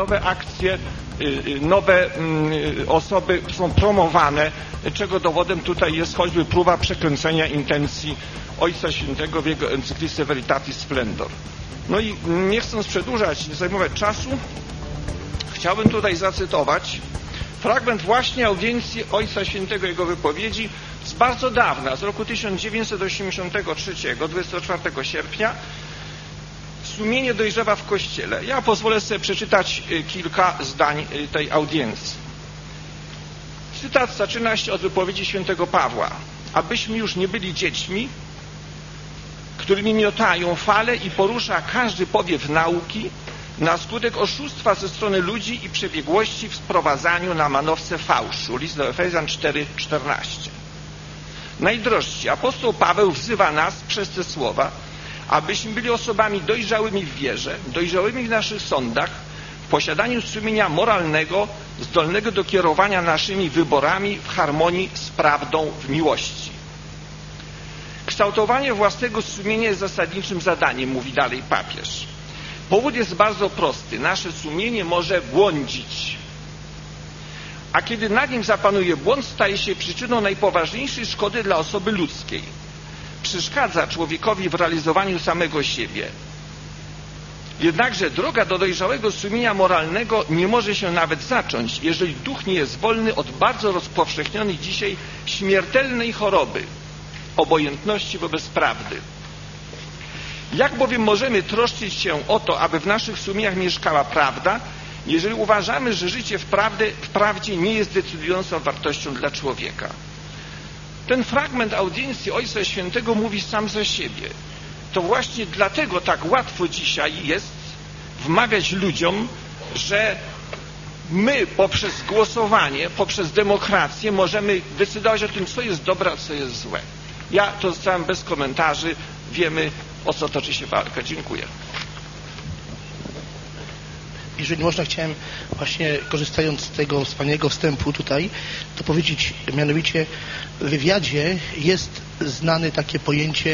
nowe akcje, nowe osoby są promowane, czego dowodem tutaj jest choćby próba przekręcenia intencji Ojca Świętego w jego encyklice Veritatis Splendor. No i nie chcąc przedłużać, nie zajmować czasu, chciałbym tutaj zacytować fragment właśnie audiencji Ojca Świętego, jego wypowiedzi z bardzo dawna, z roku 1983, 24 sierpnia. Sumienie dojrzewa w Kościele. Ja pozwolę sobie przeczytać kilka zdań tej audiencji. Cytat zaczyna się od wypowiedzi świętego Pawła. Abyśmy już nie byli dziećmi, którymi miotają fale i porusza każdy powiew nauki na skutek oszustwa ze strony ludzi i przebiegłości w sprowadzaniu na manowce fałszu. List do Efezjan 4:14. Najdrożsi, apostoł Paweł wzywa nas przez te słowa, abyśmy byli osobami dojrzałymi w wierze, dojrzałymi w naszych sądach, w posiadaniu sumienia moralnego, zdolnego do kierowania naszymi wyborami w harmonii z prawdą w miłości. Kształtowanie własnego sumienia jest zasadniczym zadaniem, mówi dalej papież. Powód jest bardzo prosty. Nasze sumienie może błądzić. A kiedy na nim zapanuje błąd, staje się przyczyną najpoważniejszej szkody dla osoby ludzkiej. Przeszkadza człowiekowi w realizowaniu samego siebie. Jednakże droga do dojrzałego sumienia moralnego nie może się nawet zacząć, jeżeli duch nie jest wolny od bardzo rozpowszechnionej dzisiaj śmiertelnej choroby, obojętności wobec prawdy. Jak bowiem możemy troszczyć się o to, aby w naszych sumieniach mieszkała prawda, jeżeli uważamy, że życie w prawdzie nie jest decydującą wartością dla człowieka? Ten fragment audiencji Ojca Świętego mówi sam za siebie. To właśnie dlatego tak łatwo dzisiaj jest wmawiać ludziom, że my poprzez głosowanie, poprzez demokrację możemy decydować o tym, co jest dobre, a co jest złe. Ja to zostawiam bez komentarzy. Wiemy, o co toczy się walka. Dziękuję. Jeżeli można, chciałem właśnie, korzystając z tego wspaniałego wstępu tutaj, to powiedzieć, mianowicie w wywiadzie jest znane takie pojęcie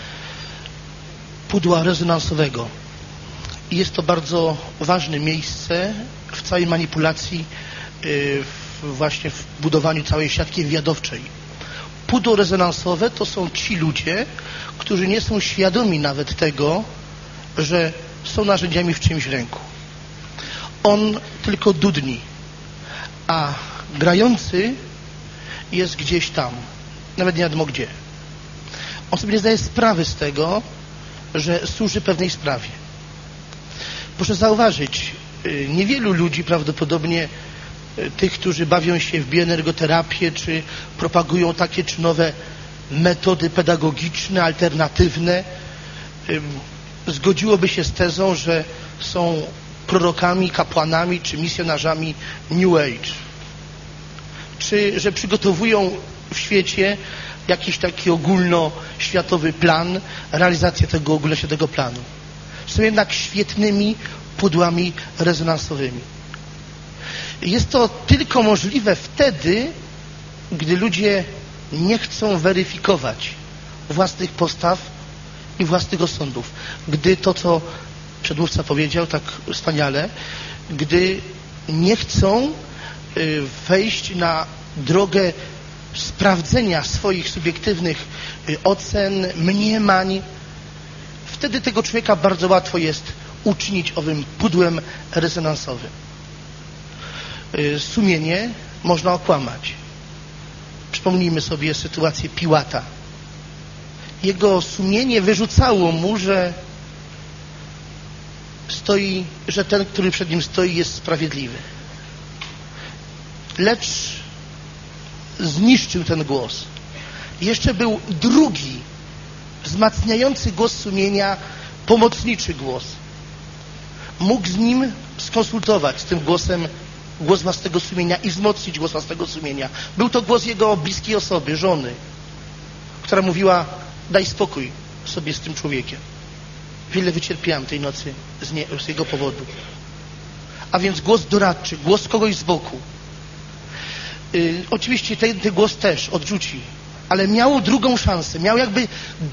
pudła rezonansowego. I jest to bardzo ważne miejsce w całej manipulacji, właśnie w budowaniu całej siatki wywiadowczej. Pudło rezonansowe to są ci ludzie, którzy nie są świadomi nawet tego, że są narzędziami w czyimś ręku. On tylko dudni, a grający jest gdzieś tam, nawet nie wiadomo gdzie. On sobie nie zdaje sprawy z tego, że służy pewnej sprawie. Proszę zauważyć, niewielu ludzi prawdopodobnie, tych, którzy bawią się w bioenergoterapię, czy propagują takie czy nowe metody pedagogiczne, alternatywne, zgodziłoby się z tezą, że są prorokami, kapłanami czy misjonarzami New Age, czy że przygotowują w świecie jakiś taki ogólnoświatowy plan, realizację tego ogólnoświatowego planu. Są jednak świetnymi pudłami rezonansowymi. Jest to tylko możliwe wtedy, gdy ludzie nie chcą weryfikować własnych postaw i własnych osądów. Gdy to, co przedmówca powiedział tak wspaniale, gdy nie chcą wejść na drogę sprawdzenia swoich subiektywnych ocen, mniemań, wtedy tego człowieka bardzo łatwo jest uczynić owym pudłem rezonansowym. Sumienie można okłamać. Przypomnijmy sobie sytuację Piłata. Jego sumienie wyrzucało mu, że ten, który przed nim stoi, jest sprawiedliwy. Lecz zniszczył ten głos. Jeszcze był drugi, wzmacniający głos sumienia, pomocniczy głos. Mógł z nim skonsultować, z tym głosem, głos własnego sumienia i wzmocnić głos własnego sumienia. Był to głos jego bliskiej osoby, żony, która mówiła: daj spokój sobie z tym człowiekiem. Wiele wycierpiałem tej nocy z jego powodu. A więc głos doradczy, głos kogoś z boku. Oczywiście ten głos też odrzuci, ale miało drugą szansę, miał jakby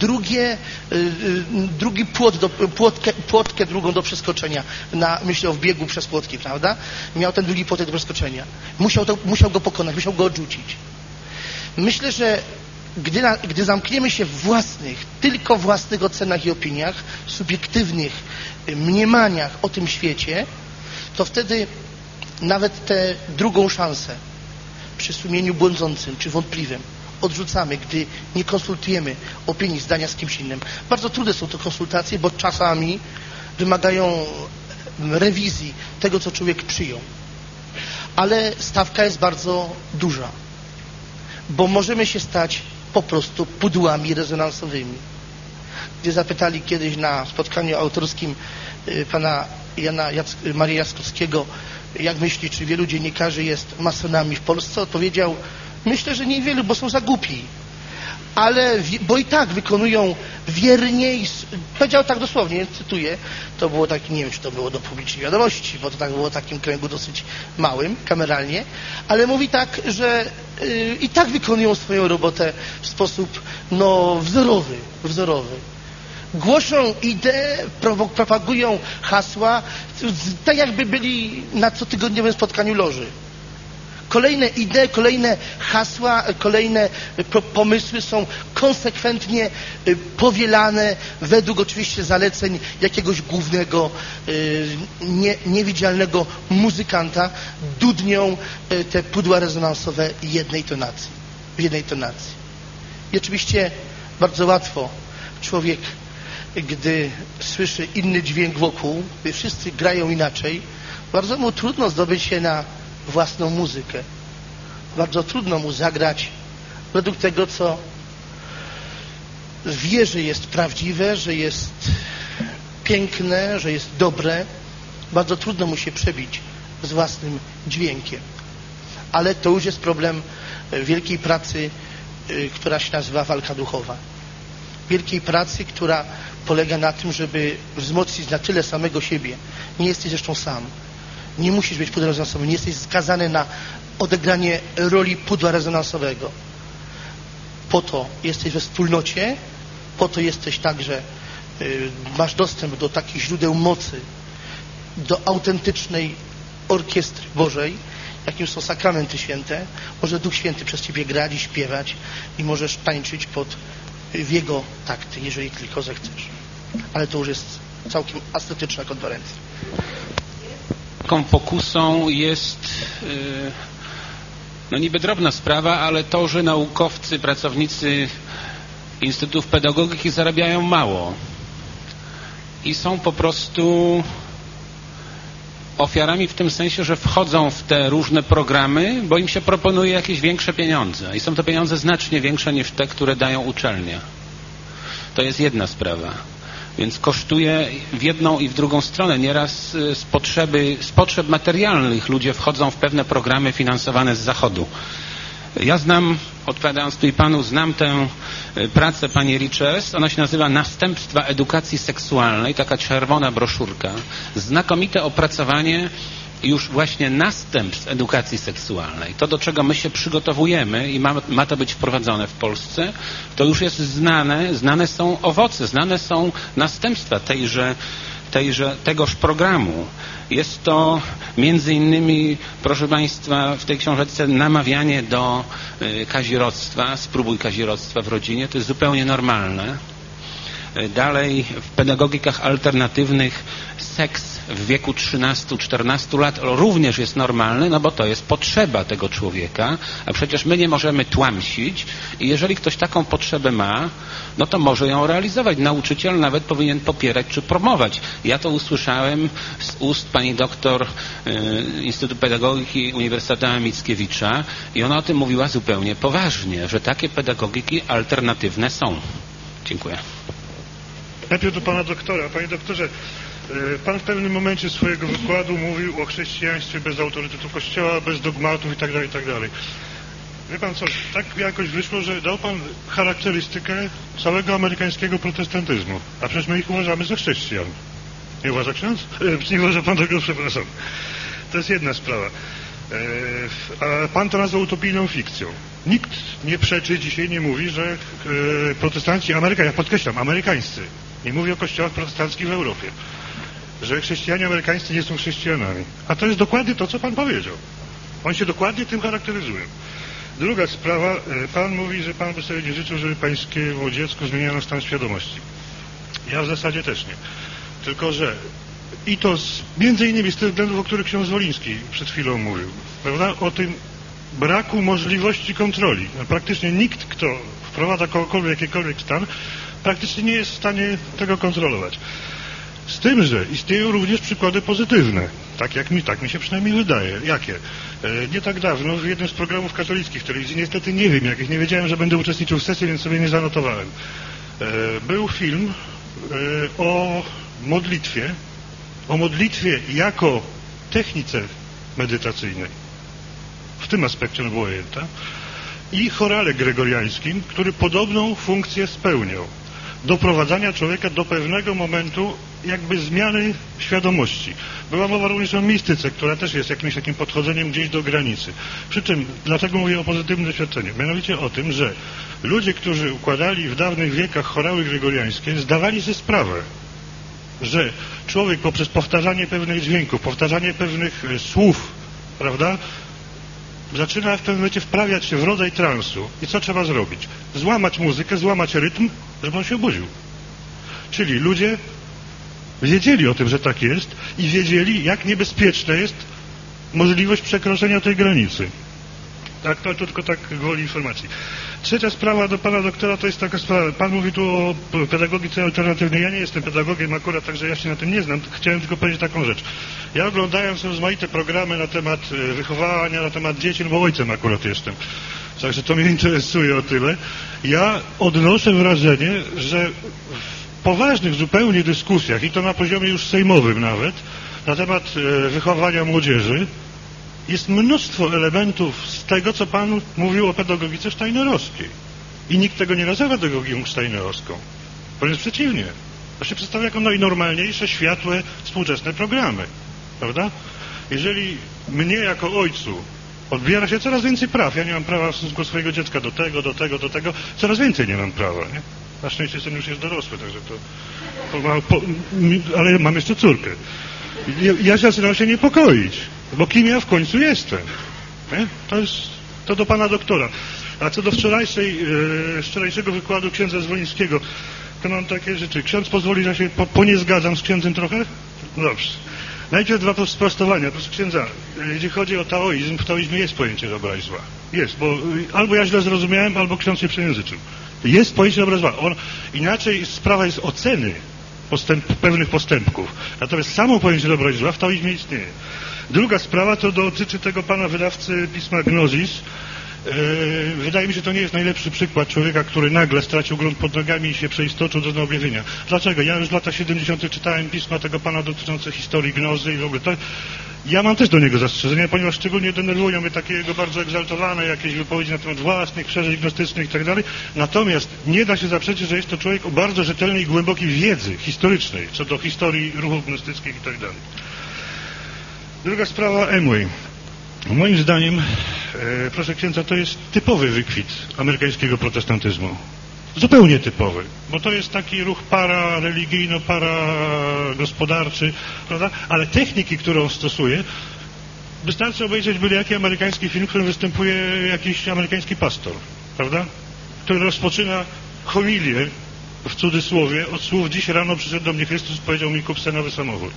drugi płotkę drugą do przeskoczenia, myślę o wbiegu przez płotki, prawda? Miał ten drugi płotek do przeskoczenia. Musiał go pokonać, musiał go odrzucić. Myślę, że gdy zamkniemy się w tylko własnych ocenach i opiniach, subiektywnych mniemaniach o tym świecie, to wtedy nawet tę drugą szansę przy sumieniu błądzącym czy wątpliwym odrzucamy, gdy nie konsultujemy opinii, zdania z kimś innym. Bardzo trudne są to konsultacje, bo czasami wymagają rewizji tego, co człowiek przyjął. Ale stawka jest bardzo duża, bo możemy się stać po prostu pudłami rezonansowymi. Gdy zapytali kiedyś na spotkaniu autorskim pana Maria Jackowskiego, jak myśli, czy wielu dziennikarzy jest masonami w Polsce, odpowiedział: myślę, że niewielu, bo są za głupi. Bo i tak wykonują wiernie i powiedział tak dosłownie, cytuję, to było tak, nie wiem, czy to było do publicznej wiadomości, bo to tak było w takim kręgu dosyć małym, kameralnie, ale mówi tak, że i tak wykonują swoją robotę w sposób wzorowy. Głoszą ideę, propagują hasła, tak jakby byli na cotygodniowym spotkaniu loży. Kolejne idee, kolejne hasła, kolejne pomysły są konsekwentnie powielane według oczywiście zaleceń jakiegoś głównego, niewidzialnego muzykanta. Dudnią te pudła rezonansowe w jednej tonacji. I oczywiście bardzo łatwo człowiek, gdy słyszy inny dźwięk wokół, gdy wszyscy grają inaczej, bardzo mu trudno zdobyć się na własną muzykę. Bardzo trudno mu zagrać według tego, co wie, że jest prawdziwe, że jest piękne, że jest dobre. Bardzo trudno mu się przebić z własnym dźwiękiem. Ale to już jest problem wielkiej pracy, która się nazywa walka duchowa. Wielkiej pracy, która polega na tym, żeby wzmocnić na tyle samego siebie. Nie jesteś zresztą sam. Nie musisz być pudłem rezonansowym. Nie jesteś skazany na odegranie roli pudła rezonansowego. Po to jesteś we wspólnocie, po to jesteś także, masz dostęp do takich źródeł mocy, do autentycznej orkiestry Bożej, jakim są sakramenty święte. Może Duch Święty przez ciebie grać i śpiewać i możesz tańczyć w jego takty, jeżeli tylko zechcesz. Ale to już jest całkiem ascetyczna konferencja. Taką pokusą jest niby drobna sprawa, ale to, że naukowcy, pracownicy Instytutów Pedagogiki zarabiają mało i są po prostu ofiarami w tym sensie, że wchodzą w te różne programy, bo im się proponuje jakieś większe pieniądze i są to pieniądze znacznie większe niż te, które dają uczelnie. To jest jedna sprawa. Więc kosztuje w jedną i w drugą stronę. Nieraz z potrzeb materialnych ludzie wchodzą w pewne programy finansowane z Zachodu. Ja znam, odpowiadając tutaj panu, znam tę pracę pani Riches. Ona się nazywa Następstwa edukacji seksualnej. Taka czerwona broszurka. Znakomite opracowanie już właśnie następstw edukacji seksualnej. To, do czego my się przygotowujemy i ma to być wprowadzone w Polsce, to już jest znane są owoce, znane są następstwa tegoż programu. Jest to między innymi, proszę państwa, w tej książeczce namawianie do kazirodztwa, spróbuj kazirodztwa w rodzinie, to jest zupełnie normalne. Dalej w pedagogikach alternatywnych seks w wieku 13-14 lat również jest normalny, no bo to jest potrzeba tego człowieka, a przecież my nie możemy tłamsić i jeżeli ktoś taką potrzebę ma, no to może ją realizować. Nauczyciel nawet powinien popierać czy promować. Ja to usłyszałem z ust pani doktor Instytutu Pedagogiki Uniwersytetu Mickiewicza i ona o tym mówiła zupełnie poważnie, że takie pedagogiki alternatywne są. Dziękuję. Najpierw do pana doktora. Panie doktorze, pan w pewnym momencie swojego wykładu mówił o chrześcijaństwie bez autorytetu Kościoła, bez dogmatów itd., itd. Wie pan co, tak jakoś wyszło, że dał pan charakterystykę całego amerykańskiego protestantyzmu, a przecież my ich uważamy za chrześcijan. Nie uważa ksiądz? Nie uważa pan tego, przepraszam. To jest jedna sprawa. A pan to nazwał utopijną fikcją. Nikt nie przeczy dzisiaj, nie mówi, że protestanci, ja podkreślam, amerykańscy, nie mówię o kościołach protestanckich w Europie, że chrześcijanie amerykańscy nie są chrześcijanami. A to jest dokładnie to, co pan powiedział. Oni się dokładnie tym charakteryzują. Druga sprawa, pan mówi, że pan by sobie nie życzył, żeby pańskiemu dziecku zmieniano stan świadomości. Ja w zasadzie też nie. Tylko, że i to między innymi z tych względów, o których ksiądz Woliński przed chwilą mówił, prawda? O tym braku możliwości kontroli. Praktycznie nikt, kto wprowadza kogokolwiek jakikolwiek stan, praktycznie nie jest w stanie tego kontrolować. Z tym, że istnieją również przykłady pozytywne. Tak mi się przynajmniej wydaje. Jakie? Nie tak dawno w jednym z programów katolickich telewizji, niestety nie wiem jakich, nie wiedziałem, że będę uczestniczył w sesji, więc sobie nie zanotowałem. Był film o modlitwie jako technice medytacyjnej. W tym aspekcie ona była ujęta. I chorale gregoriańskim, który podobną funkcję spełniał. Doprowadzania człowieka do pewnego momentu jakby zmiany świadomości. Była mowa również o mistyce, która też jest jakimś takim podchodzeniem gdzieś do granicy. Przy czym, dlatego mówię o pozytywnym doświadczeniu, mianowicie o tym, że ludzie, którzy układali w dawnych wiekach chorały gregoriańskie, zdawali sobie sprawę, że człowiek poprzez powtarzanie pewnych dźwięków, powtarzanie pewnych słów, prawda, zaczyna w pewnym momencie wprawiać się w rodzaj transu. I co trzeba zrobić? Złamać muzykę, złamać rytm, żeby on się obudził. Czyli ludzie wiedzieli o tym, że tak jest i wiedzieli, jak niebezpieczna jest możliwość przekroczenia tej granicy. Tak, to tylko tak gwoli informacji. Trzecia sprawa do pana doktora to jest taka sprawa. Pan mówi tu o pedagogice alternatywnej. Ja nie jestem pedagogiem akurat, także ja się na tym nie znam. Chciałem tylko powiedzieć taką rzecz. Ja oglądając rozmaite programy na temat wychowania, na temat dzieci, no bo ojcem akurat jestem. Także to mnie interesuje o tyle. Ja odnoszę wrażenie, że w poważnych zupełnie dyskusjach, i to na poziomie już sejmowym nawet, na temat wychowania młodzieży, jest mnóstwo elementów z tego, co pan mówił o pedagogice steinerowskiej. I nikt tego nie nazywa pedagogiką steinerowską. Wręcz przeciwnie. To się przedstawia jako najnormalniejsze, światłe, współczesne programy. Prawda? Jeżeli mnie jako ojcu odbiera się coraz więcej praw, ja nie mam prawa w stosunku swojego dziecka do tego, coraz więcej nie mam prawa. Nie? Na szczęście syn już jest dorosły, także ale mam jeszcze córkę. Ja zaczynam się niepokoić. Bo kim ja w końcu jestem? Nie? To do pana doktora. A co do wczorajszego wykładu księdza Zwolińskiego, to mam takie rzeczy. Ksiądz pozwoli, że się nie zgadzam z księdzem trochę? Dobrze. Najpierw dwa sprostowania. Proszę księdza, jeśli chodzi o taoizm, w taoizmie jest pojęcie dobra i zła. Jest, bo albo ja źle zrozumiałem, albo ksiądz się przejęzyczył. Jest pojęcie dobra i zła. Inaczej sprawa jest oceny pewnych postępków. Natomiast samo pojęcie dobra i zła w taoizmie istnieje. Druga sprawa to dotyczy tego pana wydawcy pisma Gnosis. Wydaje mi się, że to nie jest najlepszy przykład człowieka, który nagle stracił grunt pod nogami i się przeistoczył do objawienia. Dlaczego? Ja już w latach 70. czytałem pisma tego pana dotyczące historii gnozy i w ogóle. Ja mam też do niego zastrzeżenia, ponieważ szczególnie denerwują mnie takie jego bardzo egzaltowane jakieś wypowiedzi na temat własnych przeżyć gnostycznych i tak dalej. Natomiast nie da się zaprzeczyć, że jest to człowiek o bardzo rzetelnej i głębokiej wiedzy historycznej, co do historii ruchów gnostyckich i tak dalej. Druga sprawa, Amway. Moim zdaniem, proszę księdza, to jest typowy wykwit amerykańskiego protestantyzmu. Zupełnie typowy, bo to jest taki ruch parareligijno, paragospodarczy, prawda? Ale techniki, które on stosuje, wystarczy obejrzeć byle jaki amerykański film, w którym występuje jakiś amerykański pastor, prawda? Który rozpoczyna homilię, w cudzysłowie, od słów: dziś rano przyszedł do mnie Chrystus, powiedział mi: kup sobie nowy samochód.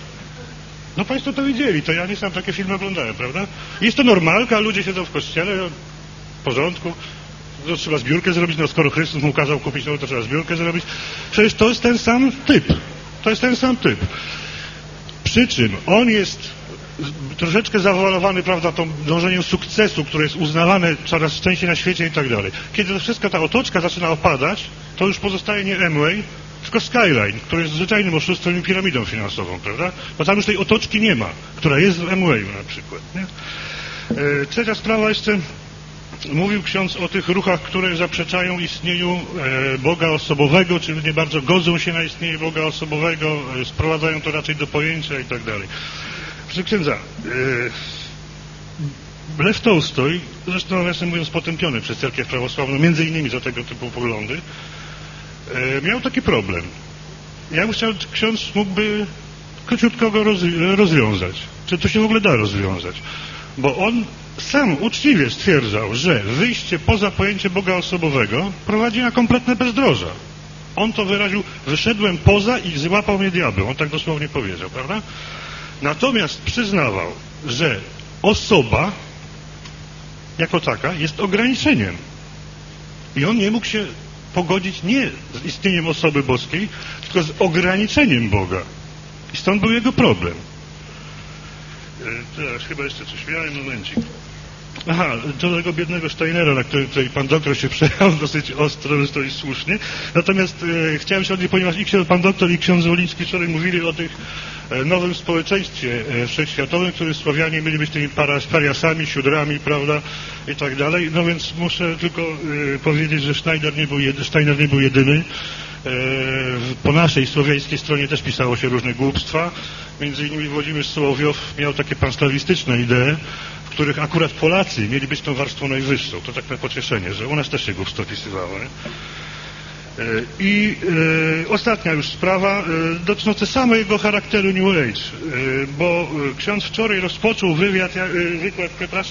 No państwo to widzieli, to ja nie sam takie filmy oglądałem, prawda? Jest to normalka, ludzie siedzą w kościele, w porządku, to trzeba zbiórkę zrobić, no skoro Chrystus mu kazał kupić, no to trzeba zbiórkę zrobić. Przecież to jest ten sam typ. To jest ten sam typ. Przy czym on jest troszeczkę zawalowany, prawda, tą dążeniem sukcesu, które jest uznawane coraz częściej na świecie i tak dalej. Kiedy to wszystko, ta otoczka zaczyna opadać, to już pozostaje nie Amway, tylko Skyline, który jest zwyczajnym oszustwem i piramidą finansową, prawda? Bo tam już tej otoczki nie ma, która jest w Amwayu na przykład. Nie? Trzecia sprawa jeszcze, mówił ksiądz o tych ruchach, które zaprzeczają istnieniu Boga osobowego, czy nie bardzo godzą się na istnienie Boga osobowego, sprowadzają to raczej do pojęcia i tak dalej. Proszę księdza, Lew Tołstoj, zresztą nawiasem mówiąc potępiony przez cerkiew prawosławną, między innymi za tego typu poglądy, miał taki problem. Ja bym chciał, czy ksiądz mógłby króciutko go rozwiązać. Czy to się w ogóle da rozwiązać? Bo on sam uczciwie stwierdzał, że wyjście poza pojęcie Boga osobowego prowadzi na kompletne bezdroża. On to wyraził, wyszedłem poza i złapał mnie diabeł. On tak dosłownie powiedział, prawda? Natomiast przyznawał, że osoba jako taka jest ograniczeniem. I on nie mógł się pogodzić nie z istnieniem osoby boskiej, tylko z ograniczeniem Boga. I stąd był jego problem. Teraz chyba jeszcze coś miałem, momencik. Aha, do tego biednego Steinera, na który tutaj pan doktor się przejechał dosyć ostro, zresztą i słusznie. Natomiast chciałem się odnieść, ponieważ i pan doktor, i ksiądz Woliński wczoraj mówili o tych nowym społeczeństwie wszechświatowym, który Słowianie mieli być tymi pariasami, siódrami, prawda, i tak dalej. No więc muszę tylko powiedzieć, że Steiner nie był jedyny. Po naszej słowiańskiej stronie też pisało się różne głupstwa. Między innymi Włodzimierz Sołowiow miał takie panslawistyczne idee, w których akurat Polacy mieli być tą warstwą najwyższą. To tak na pocieszenie, że u nas też się głupstwo pisywało. I ostatnia już sprawa dotycząca samego charakteru New Age, bo ksiądz wczoraj rozpoczął wykład,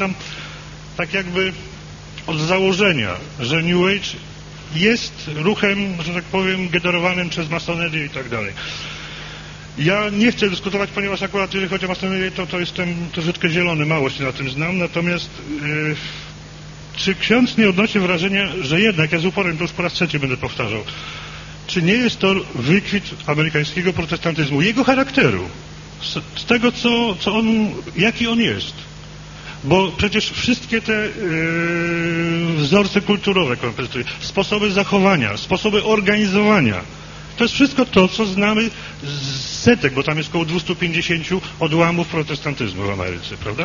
tak jakby od założenia, że New Age jest ruchem, że tak powiem, generowanym przez masonerię i tak dalej. Ja nie chcę dyskutować, ponieważ akurat jeżeli chodzi o masonerię, to jestem troszeczkę zielony, mało się na tym znam, natomiast czy ksiądz nie odnosi wrażenia, że jednak, ja z uporem to już po raz trzeci będę powtarzał, czy nie jest to wykwit amerykańskiego protestantyzmu, jego charakteru, z tego, jaki on jest? Bo przecież wszystkie te wzorce kulturowe, sposoby zachowania, sposoby organizowania, to jest wszystko to, co znamy z setek, bo tam jest około 250 odłamów protestantyzmu w Ameryce, prawda?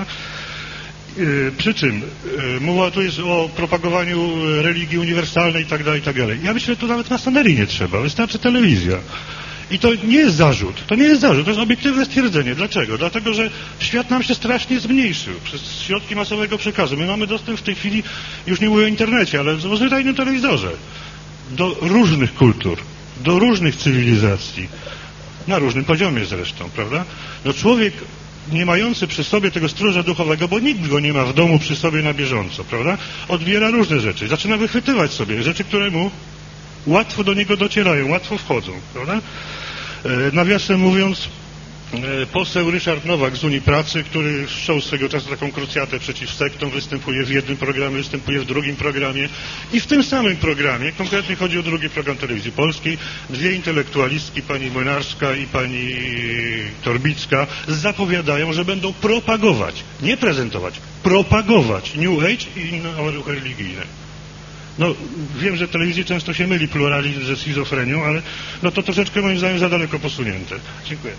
Przy czym mowa tu jest o propagowaniu religii uniwersalnej i tak dalej, i tak dalej. Ja myślę, że tu nawet masonerii nie trzeba, wystarczy telewizja. I to nie jest zarzut, to jest obiektywne stwierdzenie. Dlaczego? Dlatego, że świat nam się strasznie zmniejszył przez środki masowego przekazu. My mamy dostęp w tej chwili, już nie mówię o internecie, ale o zwyczajnym telewizorze, do różnych kultur, do różnych cywilizacji, na różnym poziomie zresztą, prawda? No człowiek nie mający przy sobie tego stróża duchowego, bo nikt go nie ma w domu przy sobie na bieżąco, prawda? Odbiera różne rzeczy, zaczyna wychwytywać sobie rzeczy, które mu łatwo do niego docierają, łatwo wchodzą, prawda? Nawiasem mówiąc, poseł Ryszard Nowak z Unii Pracy, który wszczął swego czasu taką krucjatę przeciw sektom, występuje w jednym programie, występuje w drugim programie i w tym samym programie, konkretnie chodzi o drugi program Telewizji Polskiej, dwie intelektualistki, pani Młynarska i pani Torbicka, zapowiadają, że będą propagować, nie prezentować, propagować New Age i inne ruchy religijne. No, wiem, że telewizji często się myli pluralizm ze schizofrenią, ale no to troszeczkę moim zdaniem za daleko posunięte. Dziękuję.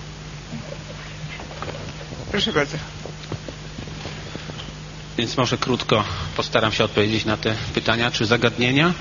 Proszę bardzo. Więc może krótko postaram się odpowiedzieć na te pytania czy zagadnienia.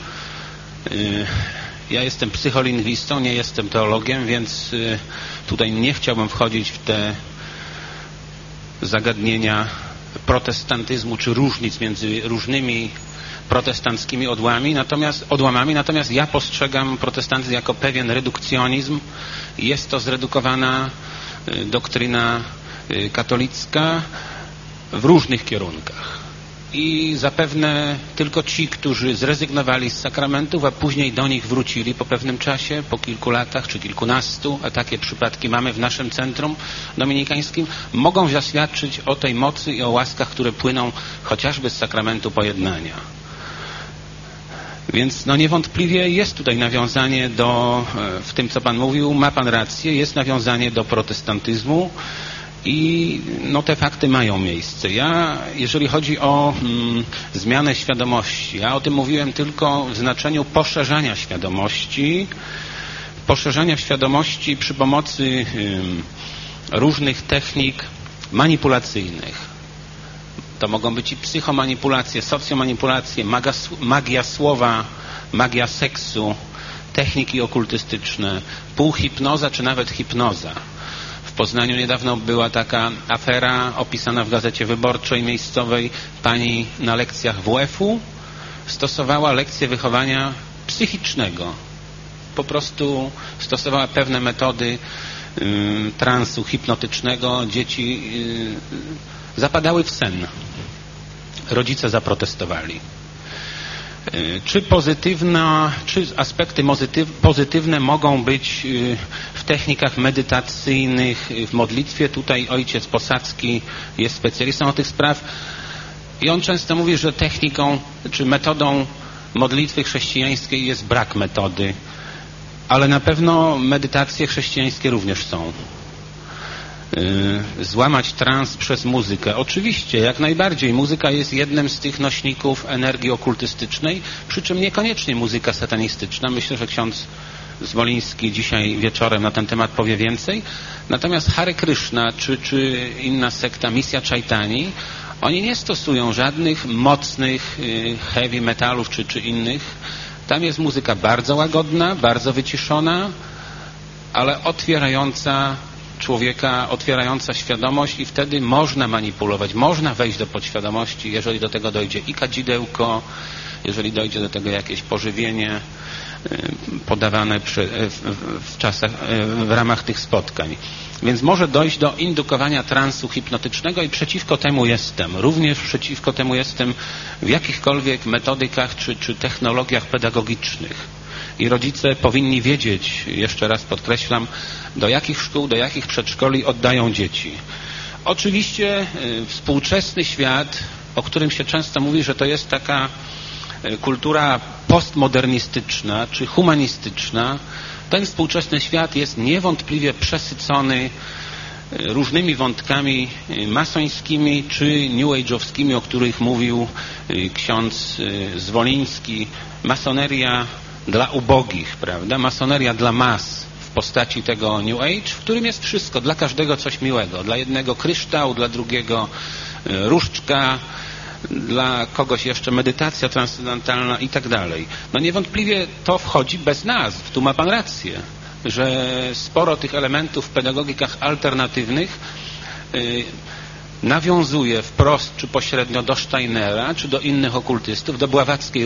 Ja jestem psycholingwistą, nie jestem teologiem, więc tutaj nie chciałbym wchodzić w te zagadnienia protestantyzmu czy różnic między różnymi protestanckimi odłamami, natomiast ja postrzegam protestantyzm jako pewien redukcjonizm. Jest to zredukowana doktryna katolicka w różnych kierunkach. I zapewne tylko ci, którzy zrezygnowali z sakramentów, a później do nich wrócili po pewnym czasie, po kilku latach czy kilkunastu, a takie przypadki mamy w naszym centrum dominikańskim, mogą zaświadczyć o tej mocy i o łaskach, które płyną chociażby z sakramentu pojednania. Więc no niewątpliwie jest tutaj nawiązanie w tym co Pan mówił, ma Pan rację, jest nawiązanie do protestantyzmu i no te fakty mają miejsce. Jeżeli chodzi o zmianę świadomości, ja o tym mówiłem tylko w znaczeniu poszerzania świadomości przy pomocy różnych technik manipulacyjnych. To mogą być i psychomanipulacje, socjomanipulacje, magia słowa, magia seksu, techniki okultystyczne, półhipnoza czy nawet hipnoza. W Poznaniu niedawno była taka afera opisana w Gazecie Wyborczej miejscowej. Pani na lekcjach WF-u stosowała lekcje wychowania psychicznego. Po prostu stosowała pewne metody transu hipnotycznego. Dzieci zapadały w sen. Rodzice zaprotestowali. Czy aspekty pozytywne mogą być w technikach medytacyjnych, w modlitwie? Tutaj ojciec Posadzki jest specjalistą od tych spraw i on często mówi, że techniką czy metodą modlitwy chrześcijańskiej jest brak metody, ale na pewno medytacje chrześcijańskie również są. Złamać trans przez muzykę. Oczywiście, jak najbardziej. Muzyka jest jednym z tych nośników energii okultystycznej, przy czym niekoniecznie muzyka satanistyczna. Myślę, że ksiądz Zwoliński dzisiaj wieczorem na ten temat powie więcej. Natomiast Hare Krishna czy inna sekta Misja Chaitani, oni nie stosują żadnych mocnych heavy metalów czy innych. Tam jest muzyka bardzo łagodna, bardzo wyciszona, ale otwierająca człowieka, otwierająca świadomość i wtedy można manipulować, można wejść do podświadomości, jeżeli do tego dojdzie i kadzidełko, jeżeli dojdzie do tego jakieś pożywienie podawane w ramach tych spotkań. Więc może dojść do indukowania transu hipnotycznego i przeciwko temu jestem. Również przeciwko temu jestem w jakichkolwiek metodykach czy technologiach pedagogicznych. I rodzice powinni wiedzieć, jeszcze raz podkreślam, do jakich szkół, do jakich przedszkoli oddają dzieci. Oczywiście współczesny świat, o którym się często mówi, że to jest taka kultura postmodernistyczna czy humanistyczna, ten współczesny świat jest niewątpliwie przesycony różnymi wątkami masońskimi czy new age'owskimi, o których mówił ksiądz Zwoliński. Masoneria dla ubogich, prawda? Masoneria dla mas w postaci tego New Age, w którym jest wszystko, dla każdego coś miłego. Dla jednego kryształ, dla drugiego różdżka, dla kogoś jeszcze medytacja transcendentalna i tak dalej. No niewątpliwie to wchodzi bez nazw. Tu ma pan rację, że sporo tych elementów w pedagogikach alternatywnych nawiązuje wprost czy pośrednio do Steinera, czy do innych okultystów, do Blawackiej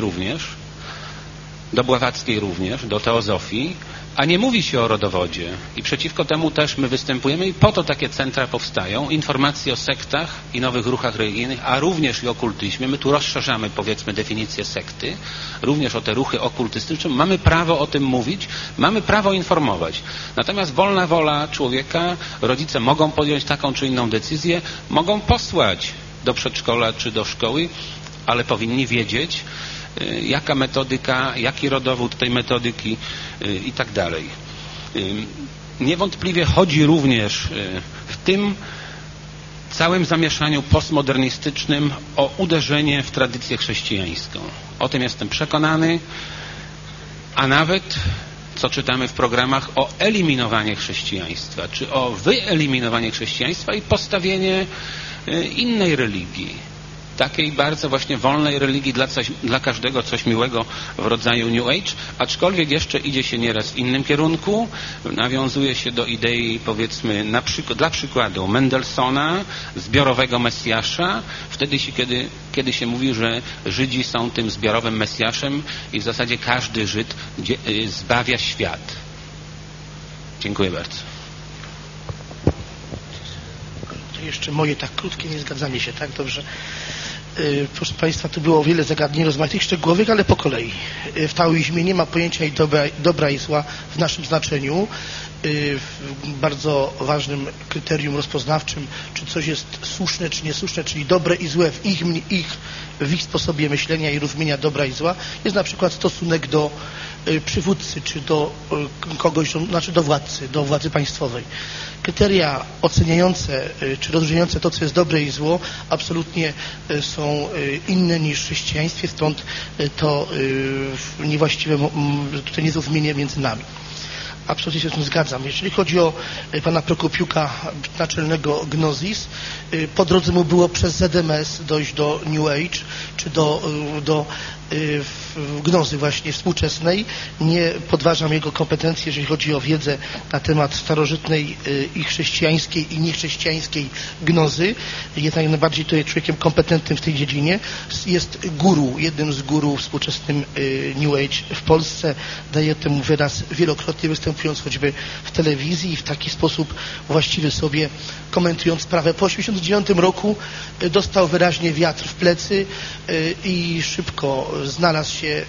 również, do teozofii, a nie mówi się o rodowodzie. I przeciwko temu też my występujemy i po to takie centra powstają. Informacje o sektach i nowych ruchach religijnych, a również i okultyzmie. My tu rozszerzamy, powiedzmy, definicję sekty, również o te ruchy okultystyczne. Mamy prawo o tym mówić, mamy prawo informować. Natomiast wolna wola człowieka, rodzice mogą podjąć taką czy inną decyzję, mogą posłać do przedszkola czy do szkoły, ale powinni wiedzieć, jaka metodyka, jaki rodowód tej metodyki i tak dalej. Niewątpliwie chodzi również w tym całym zamieszaniu postmodernistycznym o uderzenie w tradycję chrześcijańską. O tym jestem przekonany, a nawet, co czytamy w programach, o eliminowanie chrześcijaństwa, czy o wyeliminowanie chrześcijaństwa i postawienie innej religii. Takiej bardzo właśnie wolnej religii dla każdego coś miłego w rodzaju New Age, aczkolwiek jeszcze idzie się nieraz w innym kierunku, nawiązuje się do idei, powiedzmy, dla przykładu Mendelssohna, zbiorowego Mesjasza, wtedy kiedy się mówi, że Żydzi są tym zbiorowym Mesjaszem i w zasadzie każdy Żyd zbawia świat. Dziękuję bardzo. Jeszcze moje tak krótkie niezgadzanie się, tak? Dobrze. Proszę Państwa, tu było wiele zagadnień rozmaitych, szczegółowych, ale po kolei. W taoizmie nie ma pojęcia dobra i zła w naszym znaczeniu. Bardzo ważnym kryterium rozpoznawczym, czy coś jest słuszne, czy niesłuszne, czyli dobre i złe w ich sposobie myślenia i rozumienia dobra i zła, jest na przykład stosunek do przywódcy, czy do kogoś, znaczy do władzy państwowej. Kryteria oceniające, czy rozróżniające to, co jest dobre i zło, absolutnie są inne niż w chrześcijaństwie, stąd to niewłaściwe tutaj niezrozumienie między nami. Absolutnie się z tym zgadzam. Jeżeli chodzi o pana Prokopiuka, naczelnego Gnosis, po drodze mu było przez ZMS dojść do New Age, czy do w gnozy właśnie współczesnej. Nie podważam jego kompetencji, jeżeli chodzi o wiedzę na temat starożytnej i chrześcijańskiej i niechrześcijańskiej gnozy. Jest najbardziej tutaj człowiekiem kompetentnym w tej dziedzinie. Jest guru, jednym z guru współczesnym New Age w Polsce. Daje temu wyraz wielokrotnie, występując choćby w telewizji i w taki sposób właściwy sobie komentując sprawę. Po 1989 roku dostał wyraźnie wiatr w plecy i szybko znalazł się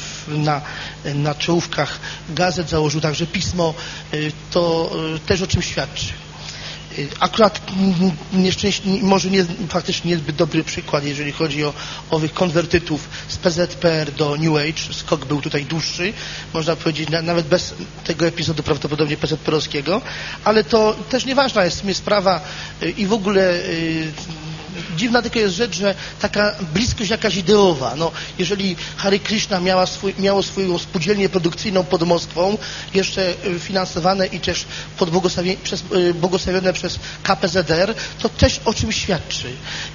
na czołówkach gazet, założył także pismo. To też o czym świadczy. Akurat może faktycznie niezbyt dobry przykład, jeżeli chodzi o owych konwertytów z PZPR do New Age. Skok był tutaj dłuższy, można powiedzieć, nawet bez tego epizodu prawdopodobnie PZPR-owskiego, ale to też nieważna jest w sumie sprawa i w ogóle dziwna tylko jest rzecz, że taka bliskość jakaś ideowa. No, jeżeli Hare Krishna miało swoją spółdzielnię produkcyjną pod Moskwą, jeszcze finansowane i też błogosławione przez KPZR, to też o czym świadczy.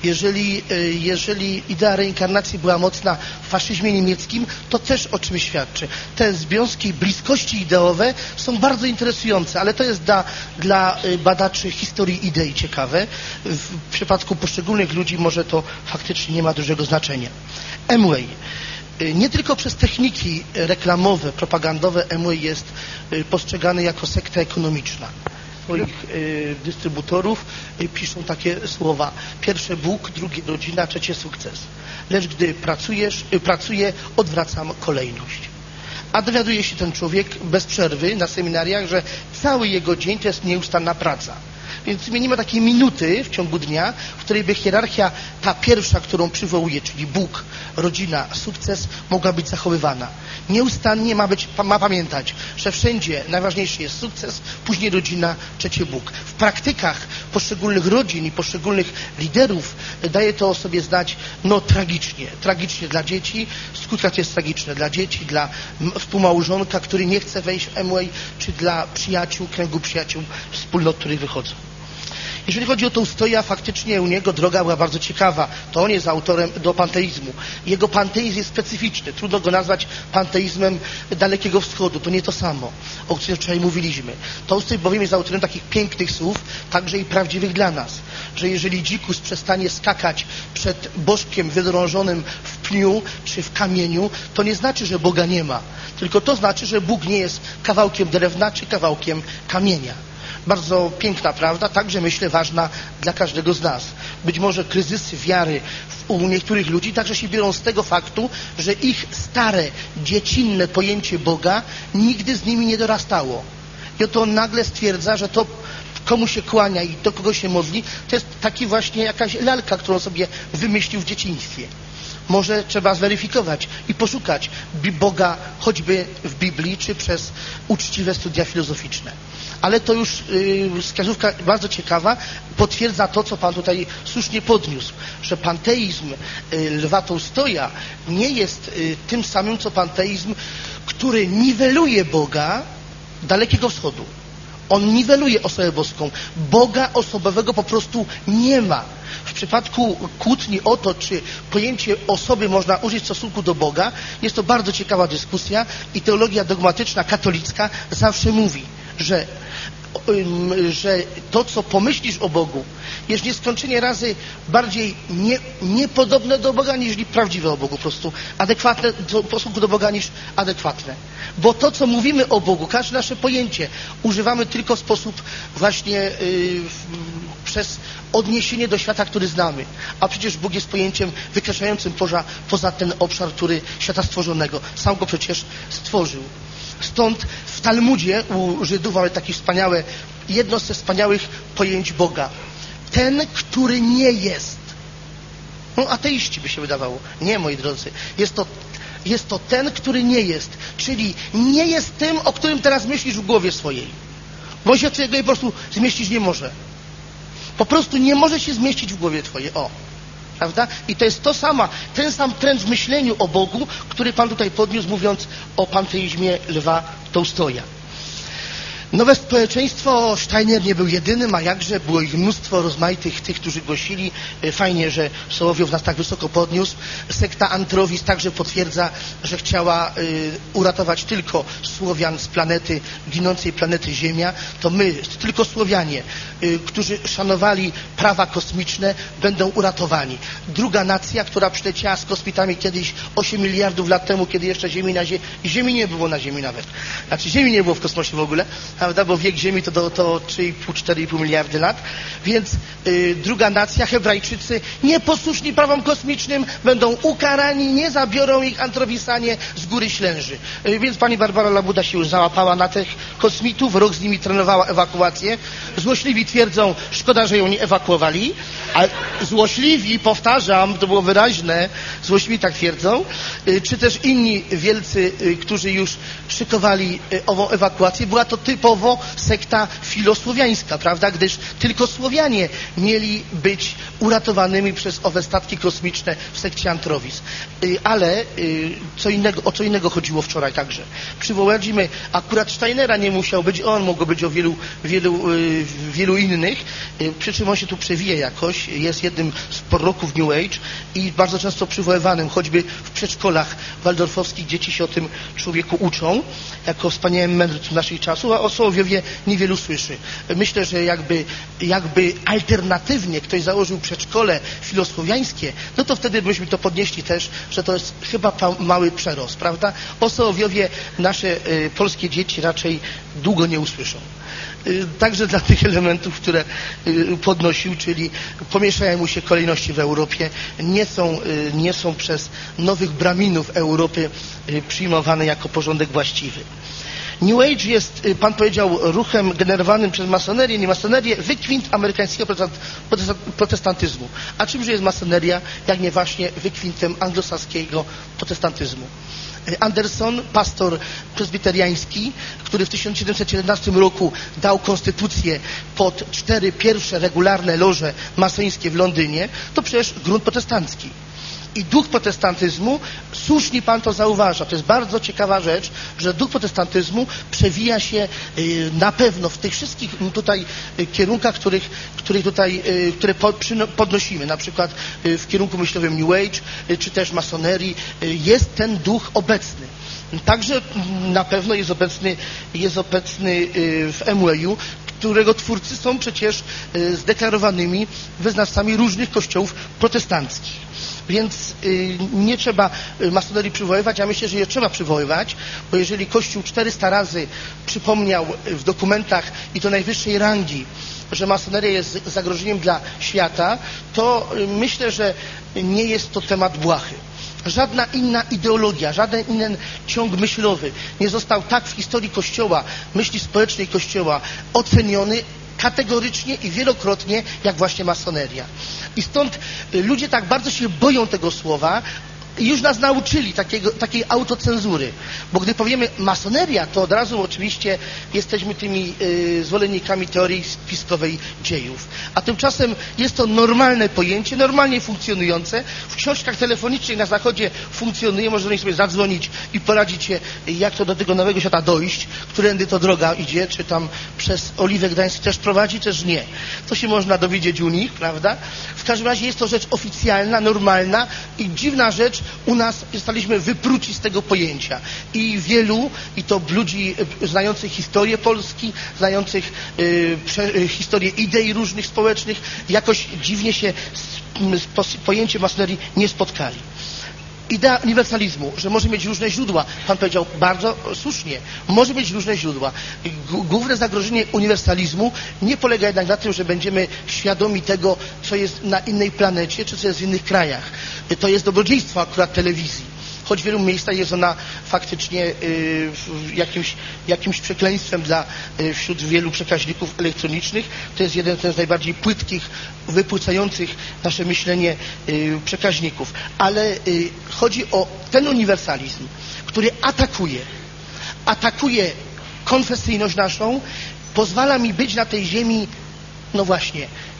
Jeżeli idea reinkarnacji była mocna w faszyzmie niemieckim, to też o czym świadczy. Te związki bliskości ideowe są bardzo interesujące, ale to jest dla badaczy historii idei ciekawe. W przypadku poszczególnych ludzi może to faktycznie nie ma dużego znaczenia. Amway. Nie tylko przez techniki reklamowe, propagandowe Amway jest postrzegany jako sekta ekonomiczna. Swoich dystrybutorów piszą takie słowa: pierwsze Bóg, drugie rodzina, trzecie sukces. Lecz gdy pracuję, odwracam kolejność. A dowiaduje się ten człowiek bez przerwy na seminariach, że cały jego dzień to jest nieustanna praca. Więc w sumie nie ma takiej minuty w ciągu dnia, w której by hierarchia ta pierwsza, którą przywołuje, czyli Bóg, rodzina, sukces, mogła być zachowywana. Nieustannie ma pamiętać, że wszędzie najważniejszy jest sukces, później rodzina, trzecie Bóg. W praktykach poszczególnych rodzin i poszczególnych liderów daje to o sobie znać, no tragicznie. Tragicznie dla dzieci, skutek jest tragiczny dla dzieci, dla współmałżonka, który nie chce wejść w Amway, czy dla przyjaciół, kręgu przyjaciół, wspólnot, których wychodzą. Jeżeli chodzi o Tołstoja, faktycznie u niego droga była bardzo ciekawa. To on jest autorem do panteizmu. Jego panteizm jest specyficzny. Trudno go nazwać panteizmem Dalekiego Wschodu. To nie to samo, o którym wczoraj mówiliśmy. Tołstoj bowiem jest autorem takich pięknych słów, także i prawdziwych dla nas, że jeżeli dzikus przestanie skakać przed bożkiem wydrążonym w pniu czy w kamieniu, to nie znaczy, że Boga nie ma. Tylko to znaczy, że Bóg nie jest kawałkiem drewna czy kawałkiem kamienia. Bardzo piękna prawda, także myślę ważna dla każdego z nas. Być może kryzysy wiary u niektórych ludzi także się biorą z tego faktu, że ich stare, dziecinne pojęcie Boga nigdy z nimi nie dorastało. I oto on nagle stwierdza, że to, komu się kłania i do kogo się modli, to jest taki właśnie jakaś lalka, którą sobie wymyślił w dzieciństwie. Może trzeba zweryfikować i poszukać Boga choćby w Biblii, czy przez uczciwe studia filozoficzne. Ale to już wskazówka bardzo ciekawa, potwierdza to, co Pan tutaj słusznie podniósł, że panteizm Lwa Tołstoja nie jest tym samym, co panteizm, który niweluje Boga Dalekiego Wschodu. On niweluje osobę boską. Boga osobowego po prostu nie ma. W przypadku kłótni o to, czy pojęcie osoby można użyć w stosunku do Boga, jest to bardzo ciekawa dyskusja i teologia dogmatyczna katolicka zawsze mówi, że to, co pomyślisz o Bogu, jest nieskończenie razy bardziej niepodobne do Boga, niż prawdziwe o Bogu, po prostu adekwatne w stosunku do Boga niż adekwatne. Bo to, co mówimy o Bogu, każde nasze pojęcie używamy tylko w sposób właśnie przez odniesienie do świata, który znamy. A przecież Bóg jest pojęciem wykraczającym poza ten obszar, świata stworzonego. Sam go przecież stworzył. Stąd w Talmudzie u Żydów mamy takie wspaniałe, jedno ze wspaniałych pojęć Boga. Ten, który nie jest. No ateiści by się wydawało. Nie, moi drodzy. Jest to ten, który nie jest. Czyli nie jest tym, o którym teraz myślisz w głowie swojej. Bo on się tego po prostu zmieścić nie może. Po prostu nie może się zmieścić w głowie twojej. O. Prawda? I to jest ten sam trend w myśleniu o Bogu, który Pan tutaj podniósł, mówiąc o panteizmie Lwa Tołstoja. Nowe społeczeństwo, Steiner nie był jedynym, a jakże, było ich mnóstwo rozmaitych, tych, którzy głosili. Fajnie, że Sołowiow nas tak wysoko podniósł. Sekta Antrowis także potwierdza, że chciała uratować tylko Słowian z planety, ginącej planety Ziemia. To my, tylko Słowianie, którzy szanowali prawa kosmiczne, będą uratowani. Druga nacja, która przyleciała z kosmitami kiedyś 8 miliardów lat temu, kiedy jeszcze Ziemi nie było na Ziemi nawet. Znaczy Ziemi nie było w kosmosie w ogóle, prawda, bo wiek Ziemi to 3,5-4,5 miliardy lat. Więc druga nacja, Hebrajczycy, nieposłuszni prawom kosmicznym, będą ukarani, nie zabiorą ich Antrowisanie z góry Ślęży. Więc pani Barbara Labuda się już załapała na tych kosmitów, rok z nimi trenowała ewakuację. Złośliwi twierdzą, szkoda, że ją nie ewakuowali, a złośliwi, powtarzam, to było wyraźne, złośliwi tak twierdzą, czy też inni wielcy, którzy już szykowali ową ewakuację. Była to typowo sekta filosłowiańska, prawda, gdyż tylko Słowianie mieli być uratowanymi przez owe statki kosmiczne w sekcie Antrowis. Ale o co innego chodziło wczoraj także. Przywołaliśmy, akurat Steinera nie musiał być, on mógł być o wielu innych, przy czym on się tu przewija jakoś, jest jednym z proroków New Age i bardzo często przywoływanym, choćby w przedszkolach waldorfowskich dzieci się o tym człowieku uczą, jako wspaniałym mędrcu naszych czasów, a o Sołowiowie niewielu słyszy. Myślę, że jakby alternatywnie ktoś założył przedszkole filosłowiańskie, no to wtedy byśmy to podnieśli też, że to jest chyba mały przerost, prawda? O Sołowiowie nasze polskie dzieci raczej długo nie usłyszą. Także dla tych elementów, które podnosił, czyli pomieszają mu się kolejności w Europie, nie są przez nowych braminów Europy przyjmowane jako porządek właściwy. New Age jest, pan powiedział, ruchem generowanym przez masonerię, nie masonerię, wykwint amerykańskiego protestantyzmu. A czymże jest masoneria, jak nie właśnie wykwintem anglosaskiego protestantyzmu? Anderson, pastor prezbiteriański, który w 1717 roku dał konstytucję pod 4 pierwsze regularne loże masońskie w Londynie, to przecież grunt protestancki. I duch protestantyzmu, słusznie pan to zauważa, to jest bardzo ciekawa rzecz, że duch protestantyzmu przewija się na pewno w tych wszystkich tutaj kierunkach, które podnosimy, na przykład w kierunku myślowym New Age, czy też masonerii, jest ten duch obecny. Także na pewno jest obecny w MWU, którego twórcy są przecież zdeklarowanymi wyznawcami różnych kościołów protestanckich. Więc nie trzeba masonerii przywoływać, ja myślę, że je trzeba przywoływać, bo jeżeli Kościół 400 razy przypomniał w dokumentach i to najwyższej rangi, że masoneria jest zagrożeniem dla świata, to myślę, że nie jest to temat błahy. Żadna inna ideologia, żaden inny ciąg myślowy nie został tak w historii Kościoła, myśli społecznej Kościoła oceniony kategorycznie i wielokrotnie jak właśnie masoneria. I stąd ludzie tak bardzo się boją tego słowa i już nas nauczyli takiej autocenzury. Bo gdy powiemy masoneria, to od razu oczywiście jesteśmy tymi zwolennikami teorii spiskowej dziejów. A tymczasem jest to normalne pojęcie, normalnie funkcjonujące. W książkach telefonicznych na Zachodzie funkcjonuje, można do nich sobie zadzwonić i poradzić się, jak to do tego nowego świata dojść, którędy to droga idzie, czy tam przez Oliwę Gdańsk też prowadzi, też nie. To się można dowiedzieć u nich, prawda? W każdym razie jest to rzecz oficjalna, normalna i dziwna rzecz, u nas zostaliśmy wypruci z tego pojęcia. I wielu, i to ludzi znających historię Polski, znających historię idei różnych społecznych, jakoś dziwnie się z pojęciem masonerii nie spotkali. Idea uniwersalizmu, że może mieć różne źródła. Pan powiedział bardzo słusznie, może mieć różne źródła. Główne zagrożenie uniwersalizmu nie polega jednak na tym, że będziemy świadomi tego, co jest na innej planecie, czy co jest w innych krajach. To jest dobrodziejstwo akurat telewizji. Choć w wielu miejscach jest ona faktycznie jakimś przekleństwem wśród wielu przekaźników elektronicznych. To jest jeden z najbardziej płytkich, wypłucających nasze myślenie przekaźników. Ale chodzi o ten uniwersalizm, który atakuje konfesyjność naszą, pozwala mi być na tej ziemi, no właśnie,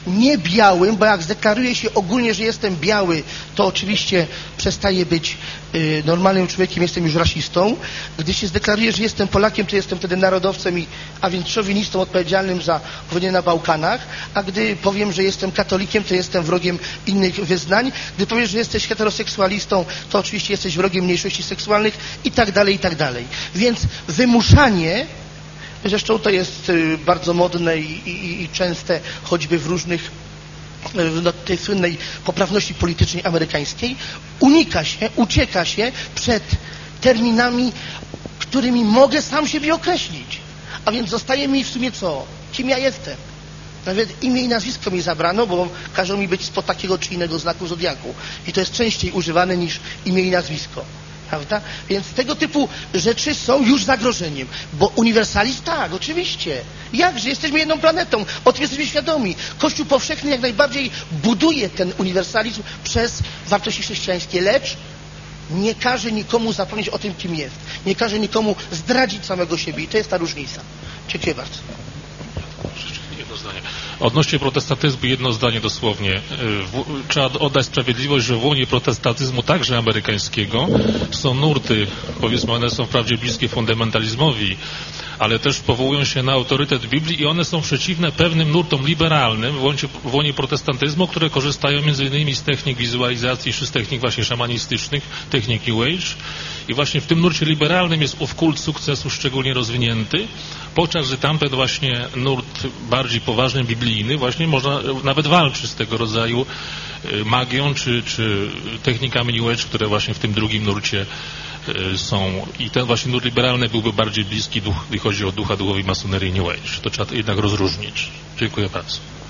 niebiałym, bo jak zdeklaruję się ogólnie, że jestem biały, to oczywiście przestaję być normalnym człowiekiem, jestem już rasistą. Gdy się zdeklaruję, że jestem Polakiem, to jestem wtedy narodowcem, a więc szowinistą odpowiedzialnym za wojnę na Bałkanach, a gdy powiem, że jestem katolikiem, to jestem wrogiem innych wyznań. Gdy powiesz, że jesteś heteroseksualistą, to oczywiście jesteś wrogiem mniejszości seksualnych i tak dalej, i tak dalej. Więc wymuszanie, zresztą to jest bardzo modne i częste, choćby w różnych, tej słynnej poprawności politycznej amerykańskiej, ucieka się przed terminami, którymi mogę sam siebie określić. A więc zostaje mi w sumie co? Kim ja jestem? Nawet imię i nazwisko mi zabrano, bo każą mi być spod takiego czy innego znaku zodiaku. I to jest częściej używane niż imię i nazwisko. Prawda? Więc tego typu rzeczy są już zagrożeniem. Bo uniwersalizm, tak, oczywiście. Jakże? Jesteśmy jedną planetą. O tym jesteśmy świadomi. Kościół powszechny jak najbardziej buduje ten uniwersalizm przez wartości chrześcijańskie, lecz nie każe nikomu zapomnieć o tym, kim jest. Nie każe nikomu zdradzić samego siebie. I to jest ta różnica. Dziękuję bardzo. Jedno zdanie. Odnośnie protestantyzmu jedno zdanie dosłownie. Trzeba oddać sprawiedliwość, że w łonie protestantyzmu, także amerykańskiego, są nurty, powiedzmy, one są wprawdzie bliskie fundamentalizmowi, ale też powołują się na autorytet Biblii i one są przeciwne pewnym nurtom liberalnym w łonie protestantyzmu, które korzystają m.in. z technik wizualizacji czy z technik właśnie szamanistycznych, technik New Age. I właśnie w tym nurcie liberalnym jest ów kult sukcesu szczególnie rozwinięty, podczas gdy tamten właśnie nurt bardziej poważny, biblijny, właśnie można nawet walczyć z tego rodzaju magią czy technikami New Age, które właśnie w tym drugim nurcie są. I ten właśnie nurt liberalny byłby bardziej bliski, gdy chodzi o duchowi masonerii New Age. To trzeba jednak rozróżnić. Dziękuję bardzo.